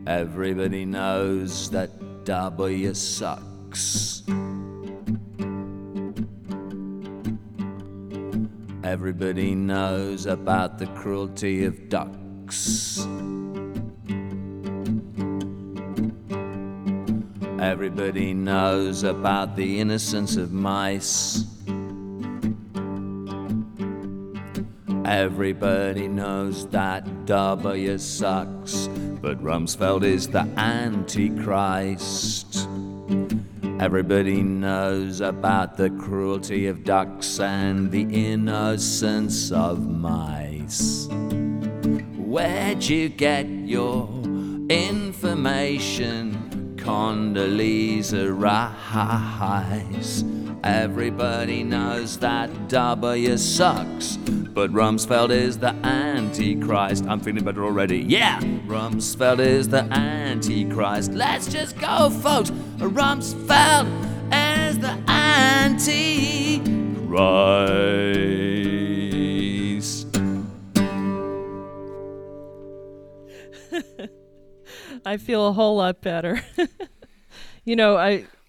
Everybody knows that W sucks. Everybody knows about the cruelty of ducks. Everybody knows about the innocence of mice. Everybody knows that W sucks, but Rumsfeld is the Antichrist. Everybody knows about the cruelty of ducks and the innocence of mice. Where'd you get your information, Condoleezza Rice? Everybody knows that W sucks, but Rumsfeld is the Antichrist. I'm feeling better already. Yeah! Rumsfeld is the Antichrist. Let's just go, folks! Rumsfeld is the Antichrist. I feel a whole lot better. You know,